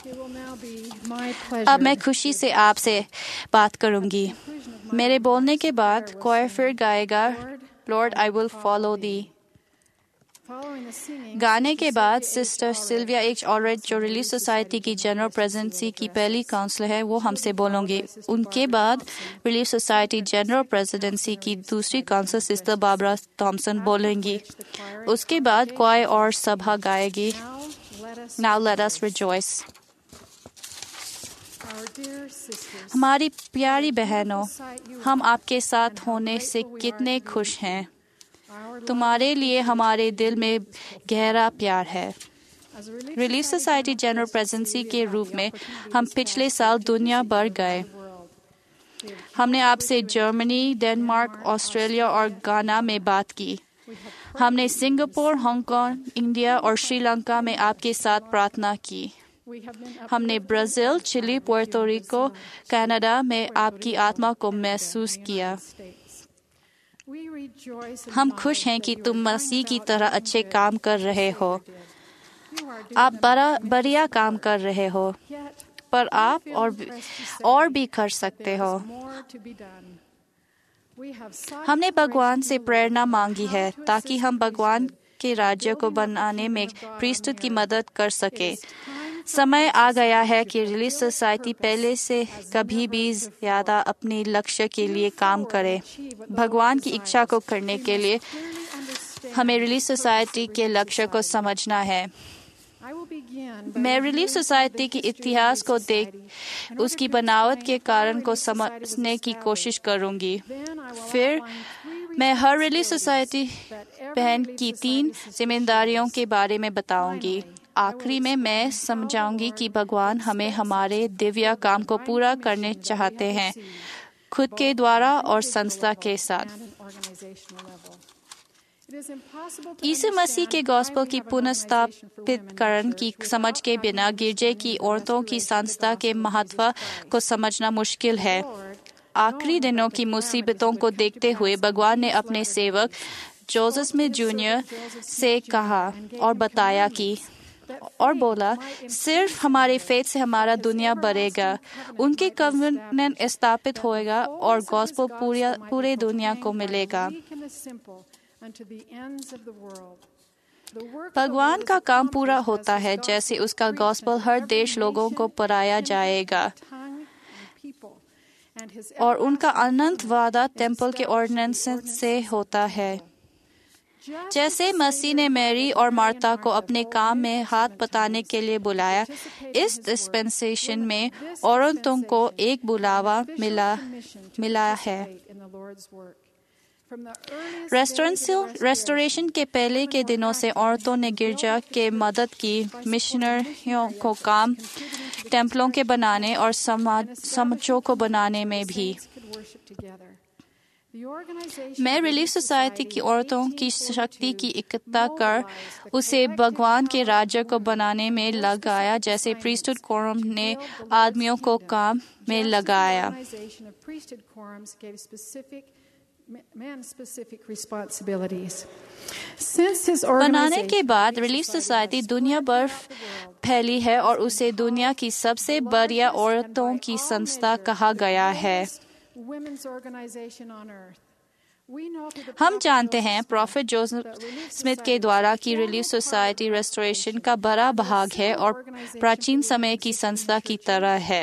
अब मैं खुशी से आपसे बात करूंगी। मेरे बोलने के बाद कोई फिर गाएगा, Lord I will follow thee. गाने के बाद सिस्टर सिल्विया एच ऑलरेड, जो रिलीफ सोसाइटी की जनरल प्रेसिडेंसी की पहली काउंसलर है, वो हमसे बोलेंगे। उनके बाद रिलीफ सोसाइटी जनरल प्रेसिडेंसी की दूसरी काउंसलर सिस्टर बारबरा थॉमसन बोलेंगी। उसके बाद क्वायर और सभा गाएगी, नाउ लेट अस रिजॉइस। हमारी प्यारी बहनों, हम आपके साथ होने से कितने खुश हैं। तुम्हारे लिए हमारे दिल में गहरा प्यार है। रिलीफ सोसाइटी जनरल प्रेसिडेंसी के रूप में हम पिछले साल दुनिया भर गए। हमने आपसे जर्मनी, डेनमार्क, ऑस्ट्रेलिया और गाना में बात की। हमने सिंगापुर, हांगकांग, इंडिया और श्रीलंका में आपके साथ प्रार्थना की। हमने Brazil, Chile, Puerto Rico, Canada में आपकी आत्मा को महसूस किया। हम खुश हैं कि तुम मसीह की तरह अच्छे काम कर रहे हो। आप बढ़िया काम कर रहे हो, पर आप और भी कर सकते हो। हमने भगवान से प्रेरणा मांगी है ताकि हम भगवान के राज्य को बनाने में प्रीस्टहुड की मदद कर सके। समय आ गया है कि रिलीफ सोसाइटी पहले से कभी भी ज्यादा अपने लक्ष्य के लिए काम करे। भगवान की इच्छा को करने के लिए हमें रिलीफ सोसाइटी के लक्ष्य को समझना है। मैं रिलीफ सोसाइटी के इतिहास को देख उसकी बनावट के कारण को समझने की कोशिश करूंगी। फिर मैं हर रिलीफ सोसाइटी बहन की 3 जिम्मेदारियों के बारे में बताऊंगी। आखिरी में मैं समझाऊंगी कि भगवान हमें हमारे दिव्य काम को पूरा करने चाहते हैं, खुद के द्वारा और संस्था के साथ। यीशु मसीह के गॉस्पेल की पुनर्स्थापितकरण की समझ के बिना गिरजे की औरतों की संस्था के महत्व को समझना मुश्किल है। आखिरी दिनों की मुसीबतों को देखते हुए भगवान ने अपने सेवक जोसेफ स्मिथ जूनियर से कहा और बताया कि और बोला, सिर्फ हमारे फेथ से हमारा दुनिया बढ़ेगा। उनके कवनेंट स्थापित होएगा और गॉस्पेल पूरे दुनिया को मिलेगा। भगवान का काम पूरा होता है जैसे उसका गॉस्पेल हर देश लोगों को पढ़ाया जाएगा और उनका अनंत वादा टेम्पल के ऑर्डिनेंस से होता है। जैसे मसीह ने मैरी और मार्था को अपने काम में हाथ बटाने के लिए बुलाया, इस डिस्पेंसेशन में औरतों को एक बुलावा मिला है। रेस्टोरेशन के पहले के दिनों से औरतों ने गिरजा के मदद की, मिशनरियों को काम टेम्पलों के बनाने और समाजों को बनाने में भी। मैं रिलीफ सोसाइटी की औरतों की शक्ति की इकट्ठा कर उसे भगवान के राज्य को बनाने में लगाया, जैसे प्रीस्टहुड कोरम ने आदमियों को काम में लगाया। बनाने के बाद रिलीफ सोसाइटी दुनिया भर फैली है और उसे दुनिया की सबसे बढ़िया औरतों की संस्था कहा गया है। हम जानते हैं प्रोफेट जोसेफ स्मिथ के द्वारा कि रिलीफ सोसाइटी रेस्टोरेशन का बड़ा भाग है और प्राचीन समय की संस्था की तरह है।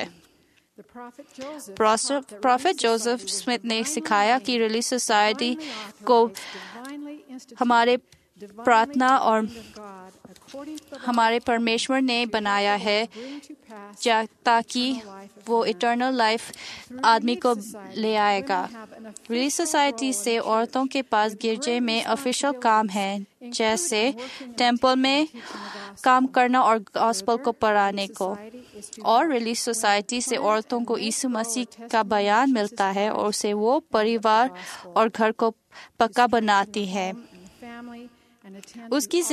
प्रोफेट जोसेफ स्मिथ ने सिखाया कि रिलीफ सोसाइटी को हमारे प्रार्थना और हमारे परमेश्वर ने बनाया है ताकि वो इटर्नल लाइफ आदमी को ले आएगा। रिलीफ सोसाइटी से औरतों के पास गिरजे में ऑफिशियल काम है, जैसे टेम्पल में काम करना और गॉस्पेल को पढ़ाने को। और रिलीफ सोसाइटी से औरतों को यीशु मसीह का बयान मिलता है और उसे वो परिवार और घर को पक्का बनाती है। उसकी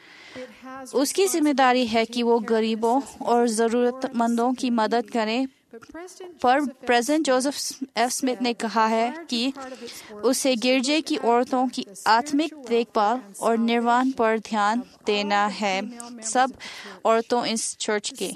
जिम्मेदारी है कि वो गरीबों और ज़रूरतमंदों की मदद करें, पर प्रेसिडेंट जोसेफ एफ स्मिथ ने कहा है कि उसे गिरजे की औरतों की आत्मिक देखभाल और निर्वाण पर ध्यान देना है, सब औरतों इस चर्च के।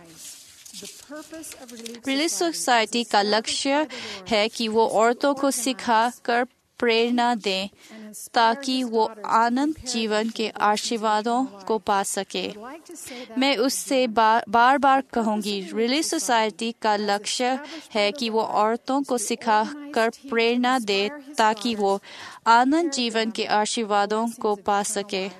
रिलीफ सोसाइटी का लक्ष्य है कि वो औरतों को सिखा कर प्रेरणा दें ताकि वो आनंद जीवन के आशीर्वादों को पा सके। मैं उससे बार बार कहूंगी, रिलीफ सोसाइटी का लक्ष्य है कि वो औरतों को सिखा कर प्रेरणा दे ताकि वो आनंद जीवन के आशीर्वादों को पा सके।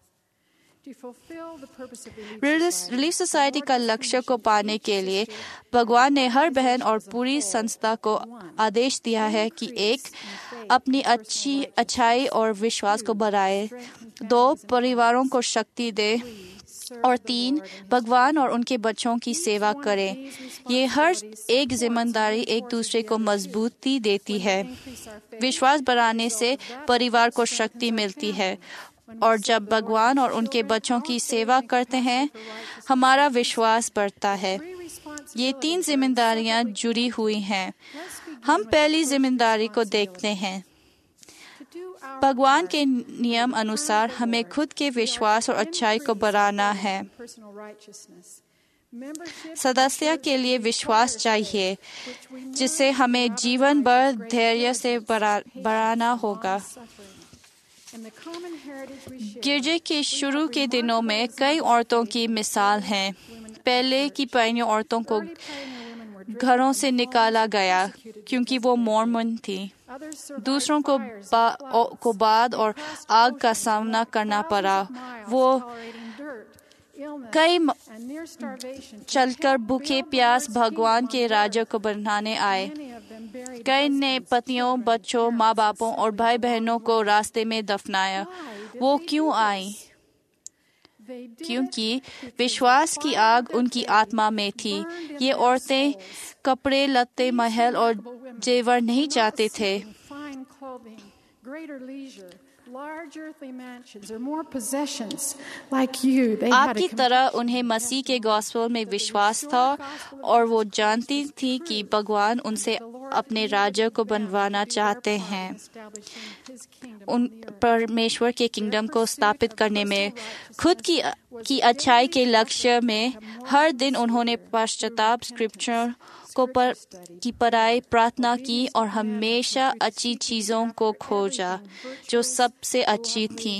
रिलीफ सोसाइटी का लक्ष्य को पाने के लिए भगवान ने हर बहन और पूरी संस्था को आदेश दिया है कि 1. अपनी अच्छाई और विश्वास को बढ़ाए, 2. परिवारों को शक्ति दे और 3. भगवान और उनके बच्चों की सेवा करें। ये हर एक जिम्मेदारी एक दूसरे को मजबूती देती है। विश्वास बढ़ाने से परिवार को शक्ति मिलती है और जब भगवान और उनके बच्चों की सेवा करते हैं, हमारा विश्वास बढ़ता है। ये 3 जिम्मेदारियां जुड़ी हुई हैं। हम पहली जिम्मेदारी को देखते हैं। भगवान के नियम अनुसार हमें खुद के विश्वास और अच्छाई को बढ़ाना है। सदस्य के लिए विश्वास चाहिए, जिसे हमें जीवन भर धैर्य से बढ़ाना होगा। गिरजे के शुरू के दिनों में कई औरतों की मिसाल हैं। पहले की पीढ़ियों औरतों को घरों से निकाला गया क्योंकि वो मोर्मन थी। दूसरों को बाढ़ और आग का सामना करना पड़ा। वो कई चलकर भूखे प्यास भगवान के राज्य को बनाने आए। कई ने पतियों, बच्चों, माँ बापों और भाई बहनों को रास्ते में दफनाया। वो क्यों आई? क्योंकि विश्वास की आग उनकी आत्मा में थी। ये औरतें कपड़े लत्ते, महल और जेवर नहीं चाहते थे। आपकी तरह उन्हें मसीह के गॉस्पेल में विश्वास था और वो जानती थी कि भगवान उनसे अपने राज्य को बनवाना चाहते हैं। उन परमेश्वर के किंगडम को स्थापित करने में खुद की अच्छाई के लक्ष्य में हर दिन उन्होंने पश्चाताप, स्क्रिप्चर की पढ़ाई, प्रार्थना की और हमेशा अच्छी चीजों को खोजा जो सबसे अच्छी थी।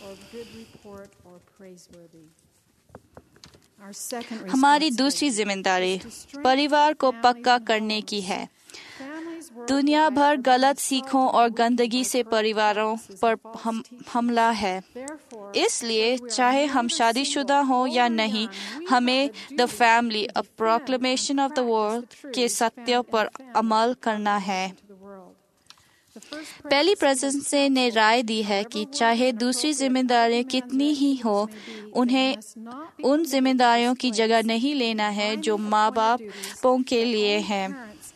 हमारी दूसरी जिम्मेदारी परिवार को पक्का करने की है। दुनिया भर गलत सीखों और गंदगी से परिवारों पर हमला है। इसलिए चाहे हम शादीशुदा हों या नहीं, हमें the family a proclamation of the world के सत्य पर अमल करना है। पहली प्रेसिडेंट ने राय दी है कि चाहे दूसरी जिम्मेदारियां कितनी ही हो, उन्हें उन जिम्मेदारियों की जगह नहीं लेना है जो माँ बापों के लिए है।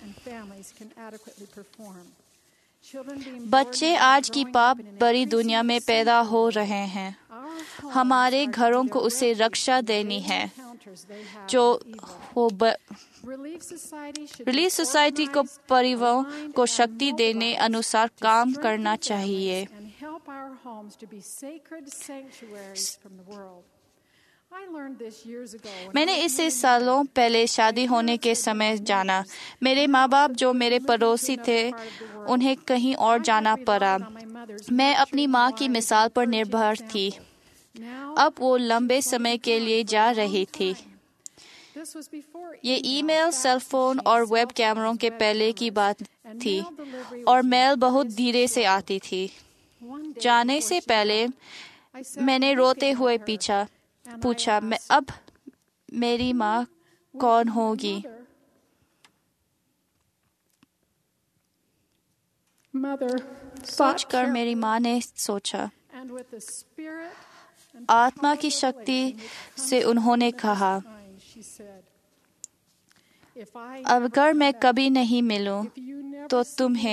बच्चे आज की पाप भरी दुनिया में पैदा हो रहे हैं। हमारे घरों को उसे रक्षा देनी है जो हो। रिलीफ सोसाइटी को परिवारों को शक्ति देने अनुसार काम करना चाहिए। मैंने इसे सालों पहले शादी होने के समय जाना। मेरे माँ बाप जो मेरे पड़ोसी थे, उन्हें कहीं और जाना पड़ा। मैं अपनी माँ की मिसाल पर निर्भर थी। अब वो लंबे समय के लिए जा रही थी। ये ईमेल, सेलफोन और वेब कैमरों के पहले की बात थी और मेल बहुत धीरे से आती थी। जाने से पहले मैंने रोते हुए पूछा, मैं अब मेरी माँ कौन होगी? सोचकर मेरी माँ ने सोचा। आत्मा की शक्ति से उन्होंने कहा, अगर मैं कभी नहीं मिलूं, तो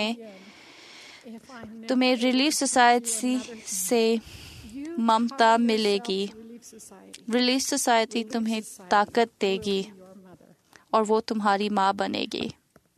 तुम्हें रिलीफ सोसाइटी से ममता मिलेगी। रिलीफ सोसाइटी तुम्हें ताकत देगी और वो तुम्हारी माँ बनेगी।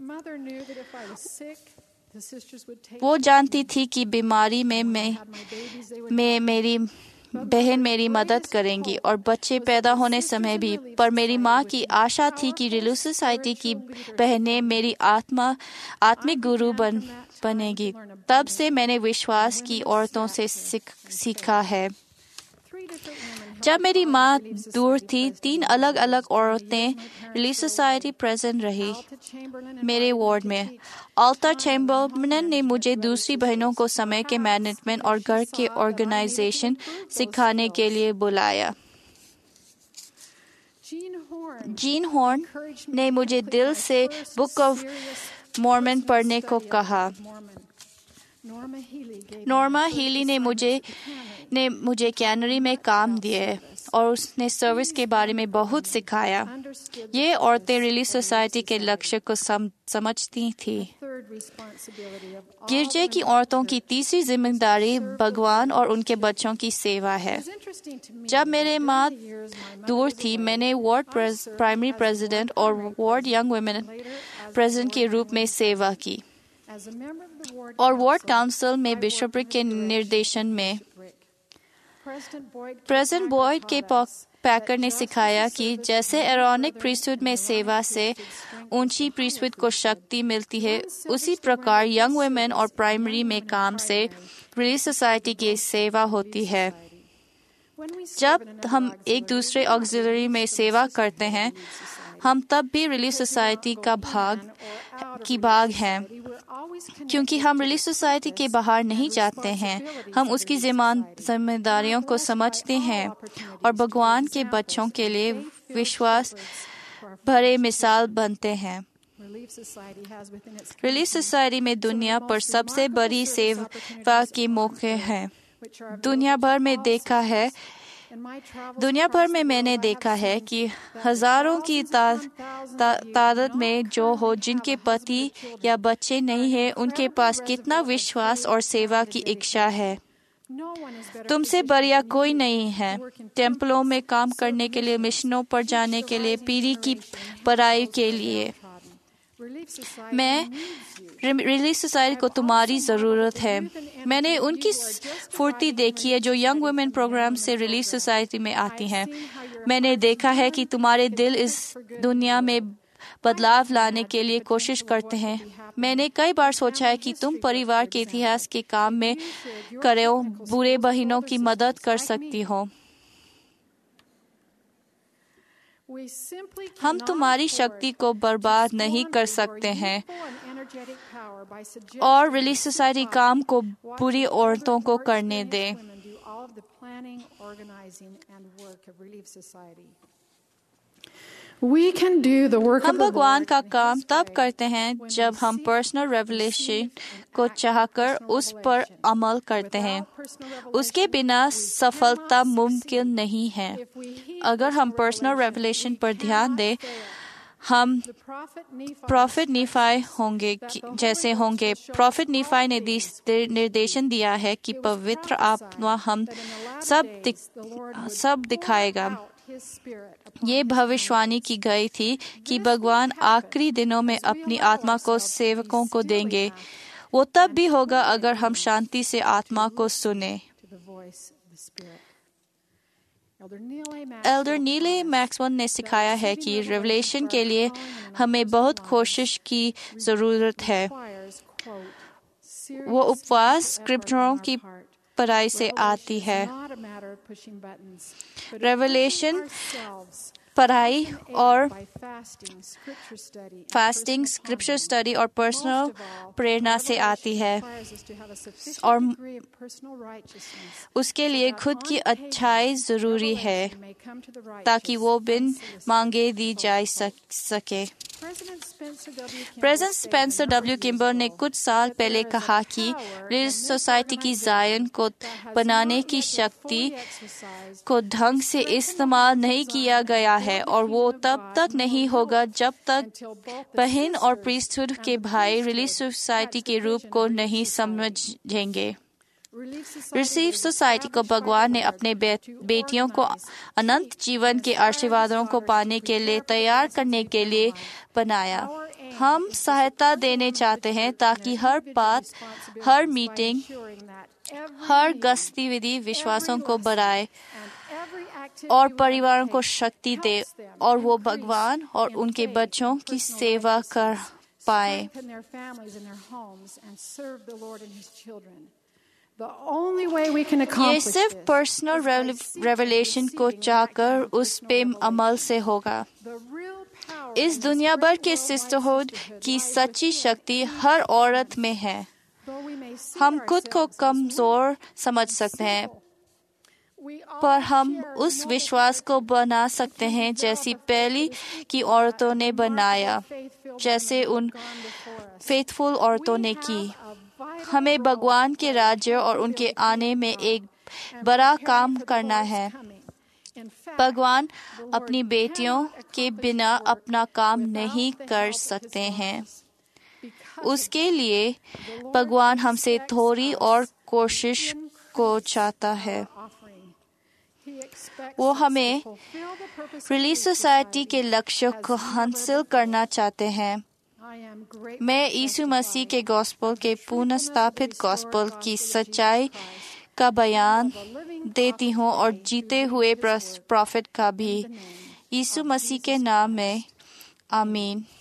वो जानती थी कि बीमारी में मेरी बहन मेरी मदद करेंगी और बच्चे पैदा होने समय भी। पर मेरी माँ की आशा थी कि रिलीफ सोसाइटी की बहनें मेरी आत्मिक गुरु बनेगी। तब से मैंने विश्वास की औरतों से सीखा है। जब मेरी माँ दूर थी, 3 अलग अलग औरतें रिलीफ सोसाइटी प्रेजेंट रही मेरे वार्ड में। अल्ता चैम्बरमैन ने मुझे दूसरी बहनों को समय के मैनेजमेंट और घर के ऑर्गेनाइजेशन सिखाने के लिए बुलाया। जीन हॉर्न ने मुझे दिल से बुक ऑफ मॉर्मन पढ़ने को कहा। नॉर्मा हीली ने मुझे कैनरी में काम दिए और उसने सर्विस के बारे में बहुत सिखाया। ये औरतें रिलीफ सोसाइटी के लक्ष्य को समझती थी। गिरजे की औरतों की तीसरी जिम्मेदारी भगवान और उनके बच्चों की सेवा है। जब मेरे माँ दूर थी, मैंने वार्ड प्राइमरी प्रेसिडेंट और वार्ड यंग वुमेन प्रेसिडेंट के रूप में सेवा की और वार्ड काउंसिल में बिशप के निर्देशन में। प्रेसिडेंट बॉयड के पैकर ने सिखाया कि जैसे एरोनिक प्रीस्टहुड में सेवा से ऊंची प्रीस्टहुड को शक्ति मिलती है, उसी प्रकार यंग वुमेन और प्राइमरी में काम से रिलीफ सोसाइटी की सेवा होती है। जब हम एक दूसरे ऑक्सिलरी में सेवा करते हैं, हम तब भी रिलीफ सोसाइटी का भाग हैं। क्योंकि हम रिलीफ सोसाइटी के बाहर नहीं जाते हैं, हम उसकी जिम्मेदारियों को समझते हैं और भगवान के बच्चों के लिए विश्वास भरे मिसाल बनते हैं। रिलीफ सोसाइटी में दुनिया पर सबसे बड़ी सेवा के मौके हैं। दुनिया भर में मैंने देखा है कि हजारों की तादाद में जो हो जिनके पति या बच्चे नहीं हैं, उनके पास कितना विश्वास और सेवा की इच्छा है। तुमसे बढ़िया कोई नहीं है। टेम्पलों में काम करने के लिए, मिशनों पर जाने के लिए, पीढ़ी की पढ़ाई के लिए। रिलीफ सोसाइटी को तुम्हारी जरूरत है। मैंने उनकी फुर्ती देखी है जो यंग वुमेन प्रोग्राम से रिलीफ सोसाइटी में आती हैं। मैंने देखा है कि तुम्हारे दिल इस दुनिया में बदलाव लाने के लिए कोशिश करते हैं। मैंने कई बार सोचा है कि तुम परिवार के इतिहास के काम में करो, बुरे बहनों की मदद कर सकती हो। हम तुम्हारी शक्ति को बर्बाद नहीं कर सकते हैं और रिलीफ सोसाइटी काम को बुरी औरतों को करने दें। हम भगवान का काम तब करते हैं जब हम पर्सनल रेवलेशन को चाहकर उस पर अमल करते हैं। उसके बिना सफलता मुमकिन नहीं है। अगर हम पर्सनल रेवलेशन पर ध्यान दें, हम प्रॉफिट निफाई जैसे होंगे। प्रॉफिट निफाई ने निर्देशन दिया है कि पवित्र आत्मा हम सब दिखाएगा। ये भविष्यवाणी की गई थी कि भगवान आखिरी दिनों में अपनी आत्मा को सेवकों को देंगे। वो तब भी होगा अगर हम शांति से आत्मा को सुने। एल्डर नीले मैक्सवेल ने सिखाया है कि रेवलेशन के लिए हमें बहुत कोशिश की जरूरत है। वो उपवास स्क्रिप्चरों की पढ़ाई से आती है। रेवलेशन पढ़ाई और फास्टिंग, स्क्रिप्चर स्टडी और पर्सनल प्रेरणा से आती है और उसके लिए खुद की अच्छाई जरूरी है ताकि वो बिन मांगे दी जा सके। प्रेसिडेंट स्पेंसर डब्ल्यू किम्बर ने कुछ साल पहले कहा कि रिलीफ सोसाइटी की जायन को बनाने की शक्ति को ढंग से इस्तेमाल नहीं किया गया है और वो तब तक नहीं होगा जब तक बहन और प्रीस्टहुड के भाई रिलीफ सोसाइटी के रूप को नहीं समझेंगे। रिलीफ सोसाइटी को भगवान ने अपने बेटियों को अनंत जीवन के आशीर्वादों को पाने के लिए तैयार करने के लिए बनाया। हम सहायता देने चाहते हैं ताकि हर बात, हर मीटिंग, हर गतिविधि विश्वासों को बढ़ाए और परिवारों को शक्ति दे और वो भगवान और उनके बच्चों की सेवा कर पाए। ये सिर्फ पर्सनल रेवलेशन को चाहकर उस पे अमल से होगा। इस दुनिया भर के सिस्टरहुड की सच्ची शक्ति हर औरत में है। हम खुद को कमजोर समझ सकते हैं, पर हम उस विश्वास को बना सकते हैं जैसी पहली की औरतों ने बनाया, जैसे उन फेथफुल औरतों ने की। हमें भगवान के राज्य और उनके आने में एक बड़ा काम करना है। भगवान अपनी बेटियों के बिना अपना काम नहीं कर सकते हैं। उसके लिए भगवान हमसे थोड़ी और कोशिश को चाहता है। वो हमें रिलीफ सोसाइटी के लक्ष्य को हासिल करना चाहते हैं। मैं यीशु मसीह के गॉस्पेल के पुनर्स्थापित गॉस्पेल की सच्चाई का बयान देती हूँ और जीते हुए प्रॉफिट का भी। यीशु मसीह के नाम में आमीन।